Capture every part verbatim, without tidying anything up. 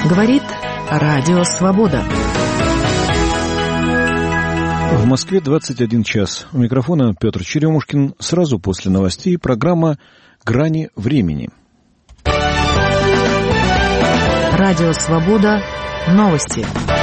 Говорит Радио Свобода. В Москве двадцать один час. У микрофона Петр Черемушкин. Сразу после новостей программа «Грани времени». Радио Свобода. Новости.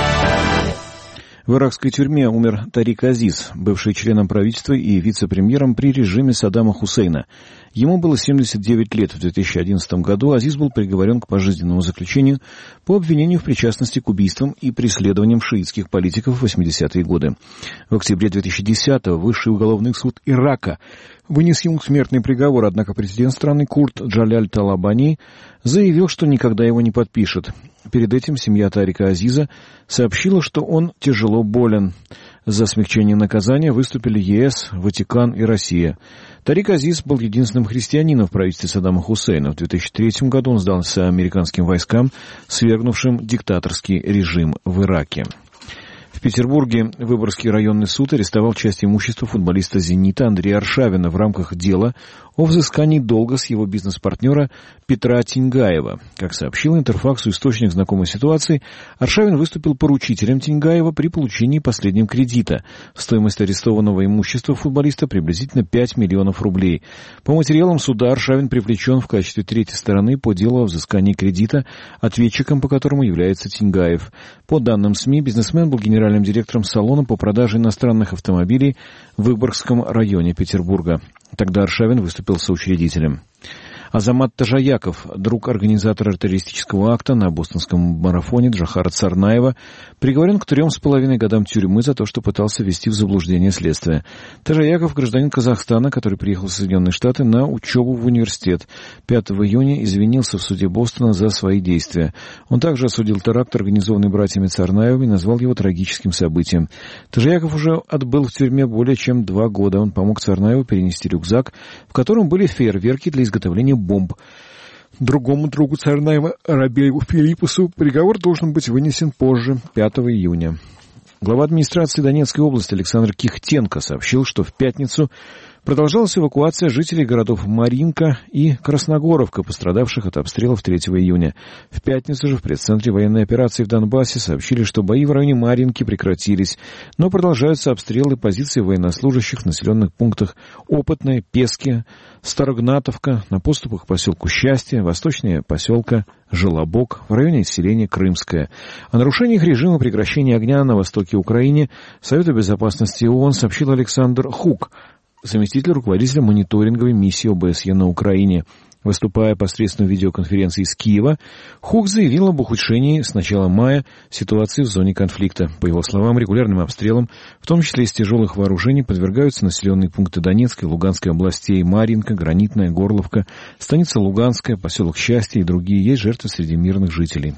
В иракской тюрьме умер Тарик Азиз, бывший членом правительства и вице-премьером при режиме Саддама Хусейна. Ему было семьдесят девять лет. В две тысячи одиннадцатом году Азиз был приговорен к пожизненному заключению по обвинению в причастности к убийствам и преследованиям шиитских политиков в восьмидесятые годы. В октябре две тысячи десятого Высший уголовный суд Ирака вынес ему смертный приговор, однако президент страны Курт Джаляль Талабани заявил, что никогда его не подпишет. Перед этим семья Тарика Азиза сообщила, что он тяжело болен. За смягчение наказания выступили ЕС, Ватикан и Россия. Тарик Азиз был единственным христианином в правительстве Саддама Хусейна. В две тысячи третьем году он сдался американским войскам, свергнувшим диктаторский режим в Ираке. В Петербурге Выборгский районный суд арестовал часть имущества футболиста «Зенита» Андрея Аршавина в рамках дела о взыскании долга с его бизнес-партнера Петра Тиньгаева. Как сообщил Интерфаксу источник знакомой ситуации, Аршавин выступил поручителем Тиньгаева при получении последним кредита. Стоимость арестованного имущества футболиста приблизительно пять миллионов рублей. По материалам суда Аршавин привлечен в качестве третьей стороны по делу о взыскании кредита, ответчиком по которому является Тиньгаев. По данным СМИ, бизнесмен был генеральным директором салона по продаже иностранных автомобилей в Выборгском районе Петербурга. Тогда Аршавин выступил соучредителем. Азамат Тажаяков, друг организатора террористического акта на бостонском марафоне Джохара Царнаева, приговорен к трем с половиной годам тюрьмы за то, что пытался ввести в заблуждение следствие. Тажаяков — гражданин Казахстана, который приехал в Соединенные Штаты на учебу в университет. пятого июня извинился в суде Бостона за свои действия. Он также осудил теракт, организованный братьями Царнаевыми, и назвал его трагическим событием. Тажаяков уже отбыл в тюрьме более чем два года. Он помог Царнаеву перенести рюкзак, в котором были фейерверки для изготовления бомб. Другому другу Царнаева, Рабееву Филиппусу, приговор должен быть вынесен позже, пятого июня. Глава администрации Донецкой области Александр Кихтенко сообщил, что в пятницу продолжалась эвакуация жителей городов Маринка и Красногоровка, пострадавших от обстрелов третьего июня. В пятницу же в пресс-центре военной операции в Донбассе сообщили, что бои в районе Маринки прекратились, но продолжаются обстрелы позиций военнослужащих в населенных пунктах Опытное, Пески, Старогнатовка, на подступах к поселку Счастье, восточнее поселка Желобок, в районе селения Крымское. О нарушениях режима прекращения огня на востоке Украины Совета безопасности ООН сообщил Александр Хук, заместитель руководителя мониторинговой миссии ОБСЕ на Украине. Выступая посредством видеоконференции из Киева, Хук заявил об ухудшении с начала мая ситуации в зоне конфликта. По его словам, регулярным обстрелам, в том числе из тяжелых вооружений, подвергаются населенные пункты Донецкой и Луганской областей: Марьинка, Гранитная, Горловка, станица Луганская, поселок Счастье и другие. Есть жертвы среди мирных жителей.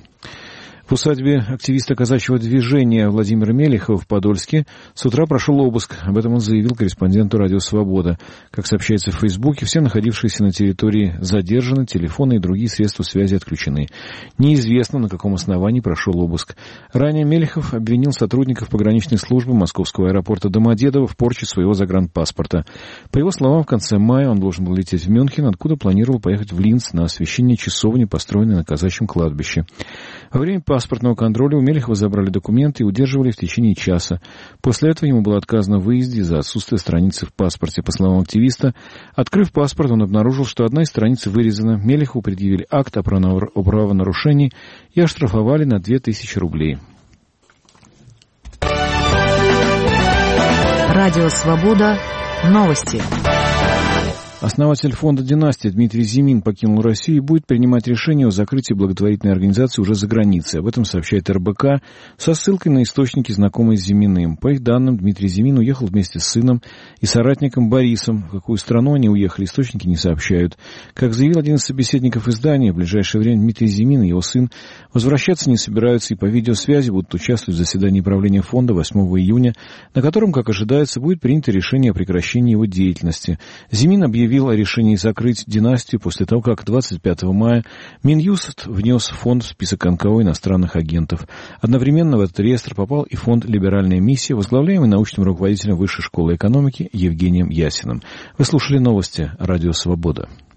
В усадьбе активиста казачьего движения Владимира Мелехова в Подольске с утра прошел обыск. Об этом он заявил корреспонденту «Радио Свобода». Как сообщается в Фейсбуке, все находившиеся на территории задержаны, телефоны и другие средства связи отключены. Неизвестно, на каком основании прошел обыск. Ранее Мелехов обвинил сотрудников пограничной службы московского аэропорта Домодедово в порче своего загранпаспорта. По его словам, в конце мая он должен был лететь в Мюнхен, откуда планировал поехать в Линц на освящение часовни, построенной на казачьем кладбище. Во время паспортного контроля у Мелехова забрали документы и удерживали в течение часа. После этого ему было отказано в выезде из-за отсутствия страницы в паспорте. По словам активиста, открыв паспорт, он обнаружил, что одна из страниц вырезана. Мелехову предъявили акт о правонарушении и оштрафовали на две тысячи рублей. Радио Свобода. Новости. Основатель фонда «Династия» Дмитрий Зимин покинул Россию и будет принимать решение о закрытии благотворительной организации уже за границей. Об этом сообщает эр бэ ка со ссылкой на источники, знакомые с Зиминым. По их данным, Дмитрий Зимин уехал вместе с сыном и соратником Борисом. В какую страну они уехали, источники не сообщают. Как заявил один из собеседников издания, в ближайшее время Дмитрий Зимин и его сын возвращаться не собираются и по видеосвязи будут участвовать в заседании правления фонда восьмого июня, на котором, как ожидается, будет принято решение о прекращении его деятельности. Зимин объявил о решении закрыть «Династию» после того, как двадцать пятого мая Минюст внес фонд в список эн ка о иностранных агентов. Одновременно в этот реестр попал и фонд «Либеральная миссия», возглавляемый научным руководителем Высшей школы экономики Евгением Ясиным. Вы слушали новости «Радио Свобода».